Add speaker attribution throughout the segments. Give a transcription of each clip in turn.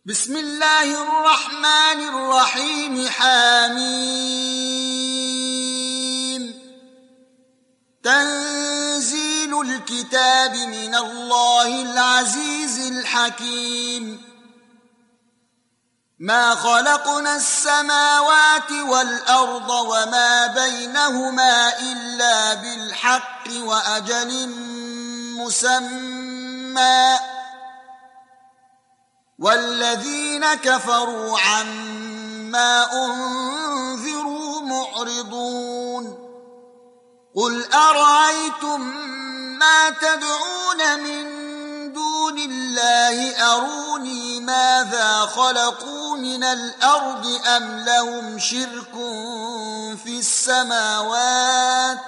Speaker 1: بسم الله الرحمن الرحيم. حميم. تنزيل الكتاب من الله العزيز الحكيم. ما خلقنا السماوات والأرض وما بينهما إلا بالحق وأجل مسمى، والذين كفروا عما أنذروا معرضون. قل أرأيتم ما تدعون من دون الله أروني ماذا خلقوا من الأرض أم لهم شرك في السماوات؟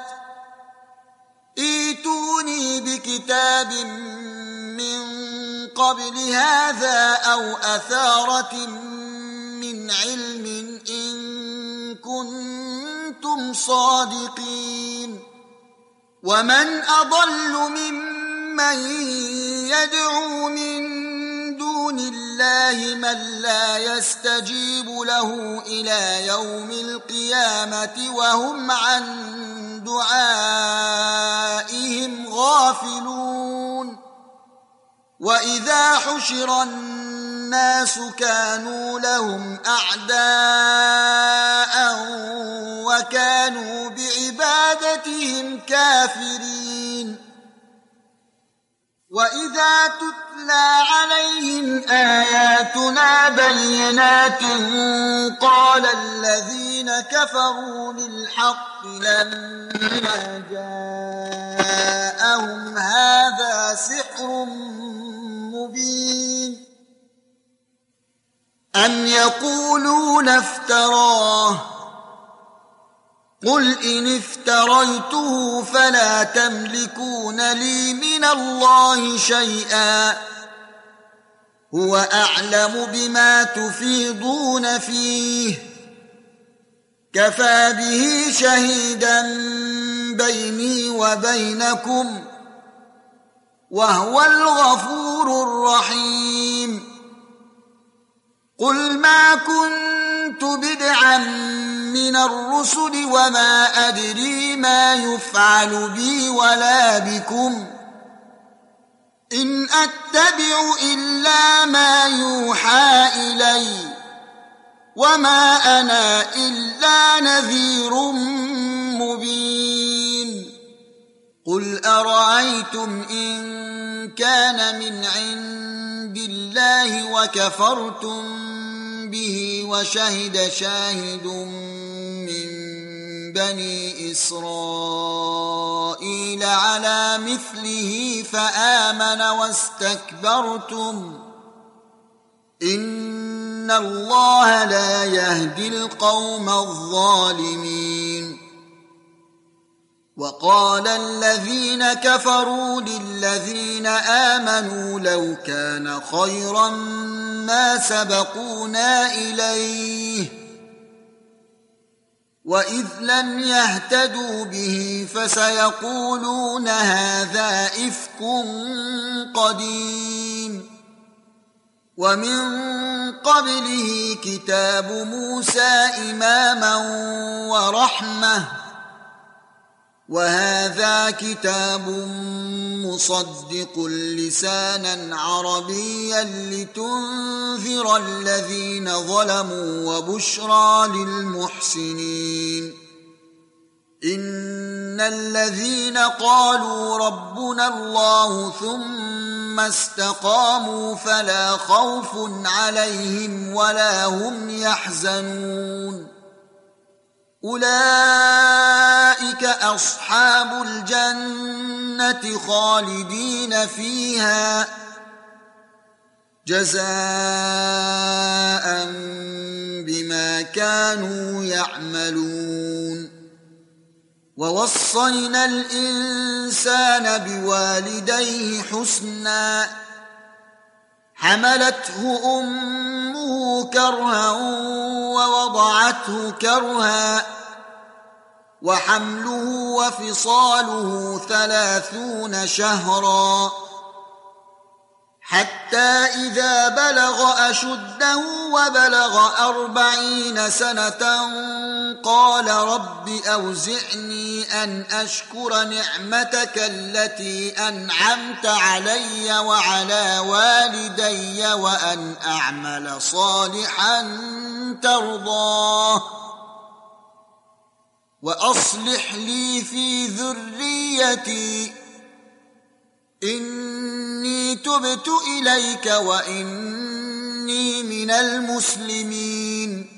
Speaker 1: ائتوني بكتاب من قبل هذا أو أثارة من علم إن كنتم صادقين. ومن أضل ممن يدعو من دون الله من لا يستجيب له إلى يوم القيامة وهم عن دعائهم غافلون. وإذا حشر الناس كانوا لهم أعداء وكانوا بعبادتهم كافرين. وإذا تتلى عليهم آياتنا بينات قال الذين كفروا للحق لما جاءهم هذا سحر مبين. أم يقولون افتراه؟ قل إن افتريته فلا تملكون لي من الله شيئا، هو أعلم بما تفيضون فيه، كفى به شهيدا بيني وبينكم وهو الغفور الرحيم. قل ما كنت بدعا من الرسل وما أدري ما يفعل بي ولا بكم، إن أتبع إلا ما يوحى إلي وما أنا إلا نذير مبين. قل أرأيتم إن كان من عند الله وكفرتم به وشهد شاهد من بني إسرائيل على مثله فآمن واستكبرتم إن الله لا يهدي القوم الظالمين. وقال الذين كفروا للذين آمنوا لو كان خيرا ما سبقونا إليه، وإذ لم يهتدوا به فسيقولون هذا إفك قديم. ومن قبله كتاب موسى إماما ورحمة، وهذا كتاب مصدق لسانا عربيا لتنذر الذين ظلموا وبشرى للمحسنين. إن الذين قالوا ربنا الله ثم استقاموا فلا خوف عليهم ولا هم يحزنون. أولئك أصحاب الجنة خالدين فيها جزاء بما كانوا يعملون. ووصينا الإنسان بوالديه حسنا، حملته أمه كرها ووضعته كرها، وحمله وفصاله 30 شهرا، حتى إذا بلغ أشده وبلغ 40 سنة قال رب أوزعني أن أشكر نعمتك التي أنعمت علي وعلى والدي وأن أعمل صالحا ترضاه وأصلح لي في ذريتي إني تبت إليك وإني من المسلمين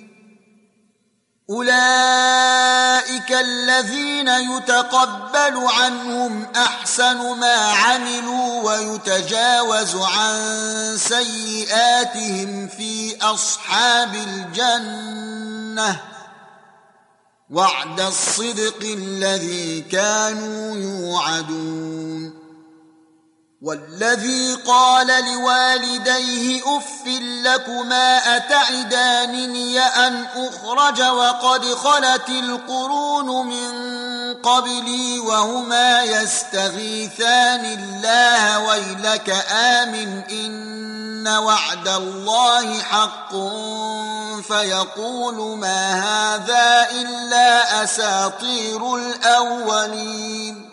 Speaker 1: أولئك الذين يتقبل عنهم أحسن ما عملوا ويتجاوز عن سيئاتهم في أصحاب الجنة وعد الصدق الذي كانوا يوعدون والذي قال لوالديه أف لكما أتعدانني أن أخرج وقد خلت القرون من قبلي وهما يستغيثان الله ويلك آمن إن وعد الله حق فيقول ما هذا إلا أساطير الأولين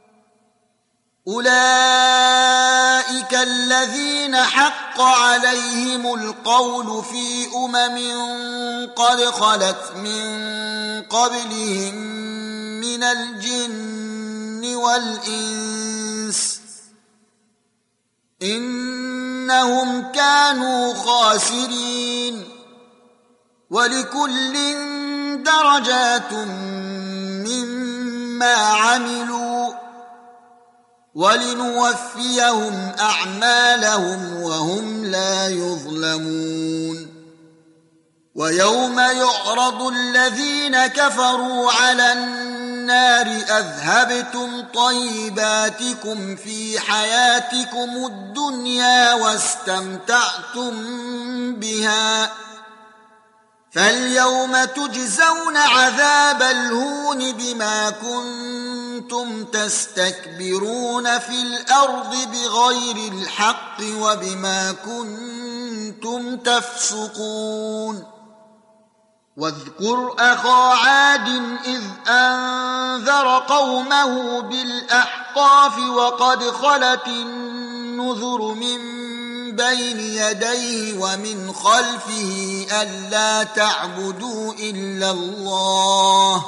Speaker 1: أولئك الذين حق عليهم القول في قد خلت من قبلهم من الجن والإنس إنهم كانوا خاسرين ولكل درجات مما عملوا ولنوفيهم أعمالهم وهم لا يظلمون ويوم يعرض الذين كفروا على النار أذهبتم طيباتكم في حياتكم الدنيا واستمتعتم بها فاليوم تجزون عذاب الهون بما كنتم تستكبرون في الأرض بغير الحق وبما كنتم تفسقون واذكر أخا عاد إذ أنذر قومه بالأحقاف وقد خلت النذر من بين يديه ومن خلفه ألا تعبدوا إلا الله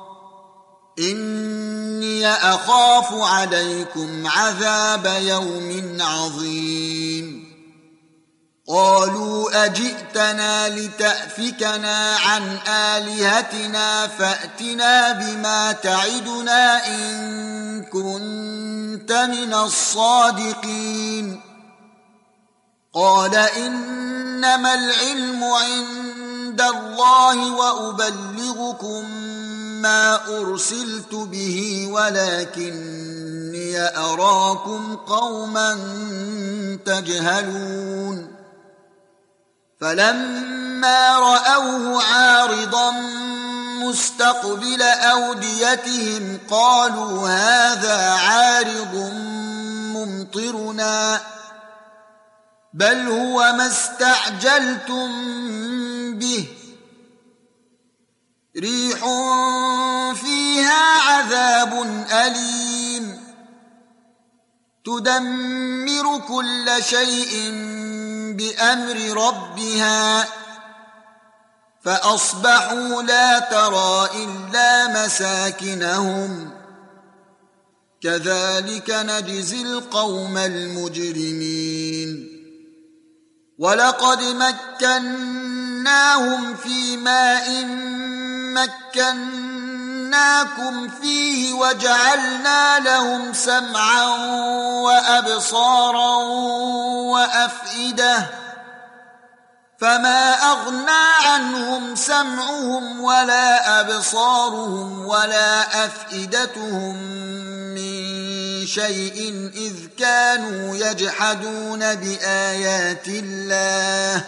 Speaker 1: إني أخاف عليكم عذاب يوم عظيم قالوا أجئتنا لتأفكنا عن آلهتنا فأتنا بما تعدنا إن كنت من الصادقين قال إنما العلم عند الله وأبلغكم ما أرسلت به ولكني أراكم قوما تجهلون فلما رأوه عارضا مستقبل أوديتهم قالوا هذا عارض ممطرنا بل هو ما استعجلتم به ريح فيها عذاب أليم تدمر كل شيء بأمر ربها فأصبحوا لا ترى إلا مساكنهم كذلك نجزي القوم المجرمين ولقد مكناهم في ماء مكناكم فيه وجعلنا لهم سمعا وأبصارا وأفئدة فما أغنى عنهم سمعهم ولا أبصارهم ولا أفئدتهم من شيء إذ كانوا يجحدون بآيات الله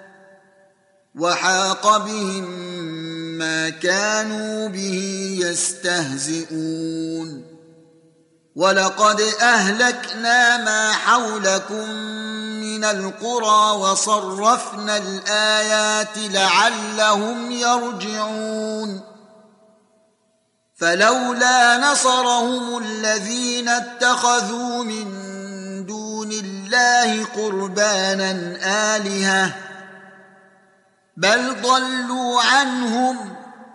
Speaker 1: وحاق بهم ما كانوا به يستهزئون ولقد أهلكنا ما حولكم من القرى وصرفنا الآيات لعلهم يرجعون فلولا نصرهم الذين اتخذوا من دون الله قربانا آلهة بل ضلوا عنهم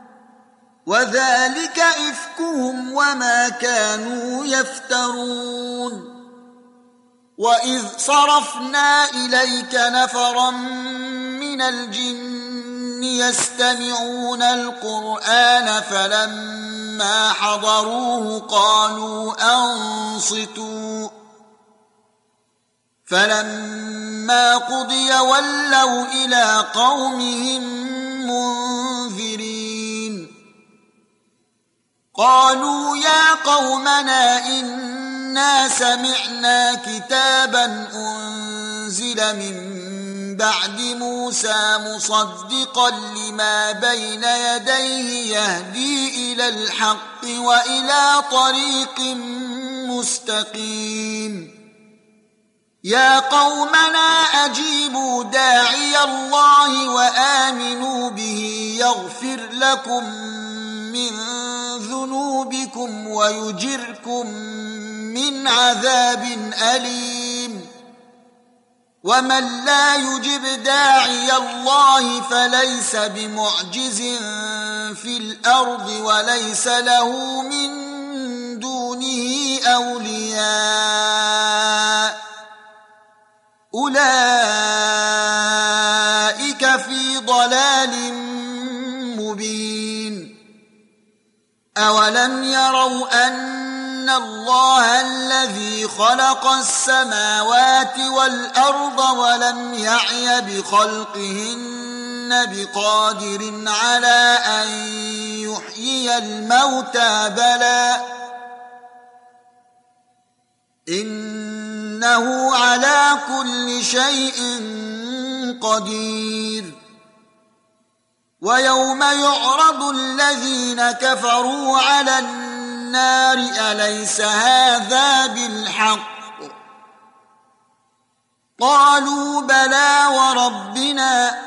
Speaker 1: وذلك إفكهم وما كانوا يفترون وإذ صرفنا إليك نفرا من الجن يستمعون القرآن فلما حضروه قالوا أنصتوا فلما قضي ولوا إلى قومهم منذرين قالوا يا قومنا إنا سمعنا كتابا أنزل من بعد موسى مصدقا لما بين يديه يهدي إلى الحق وإلى طريق مستقيم يا قومنا أجيبوا داعي الله وآمنوا به يغفر لكم من ذنوبكم ويجركم من عذاب أليم ومن لا يجب داعي الله فليس بمعجز في الأرض وليس له من دونه أولياء أولئك في ضلال مبين أولم يروا أن الله الذي خلق السماوات والأرض ولم يعي بخلقهن بقادر على أن يحيي الموتى بلى إنه على كل شيء قدير ويوم يعرض الذين كفروا على النار أليس هذا بالحق قالوا بلى وربنا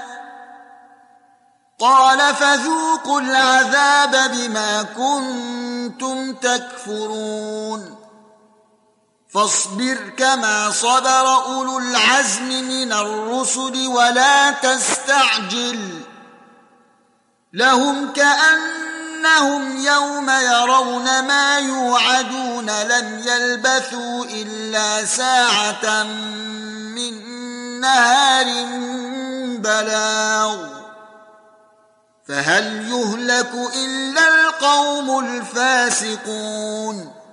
Speaker 1: قال فذوقوا العذاب بما كنتم تكفرون فاصبر كما صبر أولو العزم من الرسل ولا تستعجل لهم كأنهم يوم يرون ما يوعدون لم يلبثوا إلا ساعة من نهار بلاغ فهل يهلك إلا القوم الفاسقون